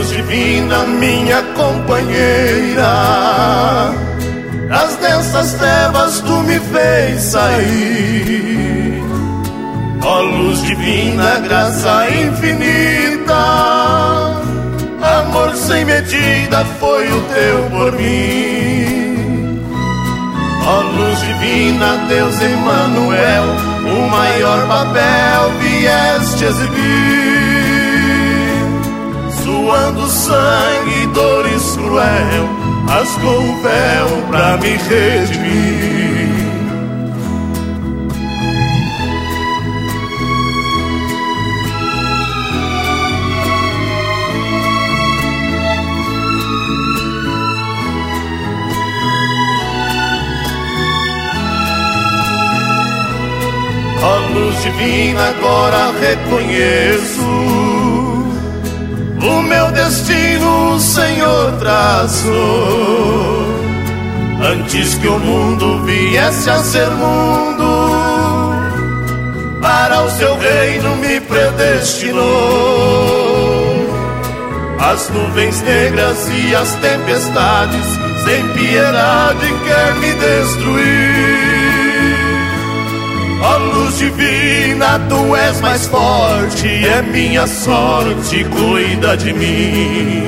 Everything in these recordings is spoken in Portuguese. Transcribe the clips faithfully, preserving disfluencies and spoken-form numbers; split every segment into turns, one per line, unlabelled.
luz divina, minha companheira, das densas trevas tu me fez sair. Ó luz divina, graça infinita, amor sem medida foi o teu por mim. Ó luz divina, Deus Emmanuel, o maior papel vieste exibir. Suando sangue e dores cruel, rasgou o véu pra me redimir. Ó luz divina, agora reconheço o meu destino o Senhor traçou. Antes que o mundo viesse a ser mundo, para o seu reino me predestinou. As nuvens negras e as tempestades, sem piedade quer me destruir. Ó luz divina, tu és mais forte, é minha sorte, cuida de mim.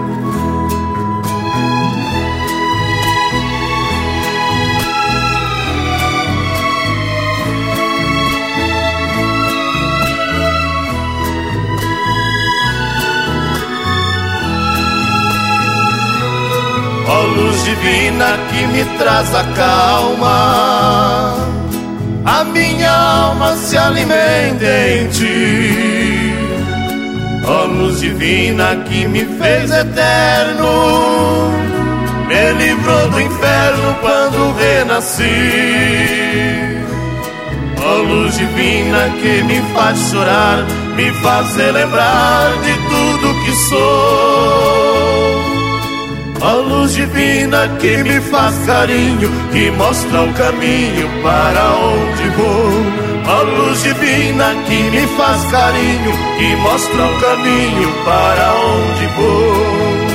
Ó luz divina que me traz a calma, a minha alma se alimenta em ti. Ó luz divina que me fez eterno, me livrou do inferno quando renasci. Ó luz divina que me faz chorar, me faz relembrar de tudo que sou. Ó luz divina que me faz carinho, que mostra o caminho para onde vou. Ó luz divina que me faz carinho, que mostra o caminho para onde vou.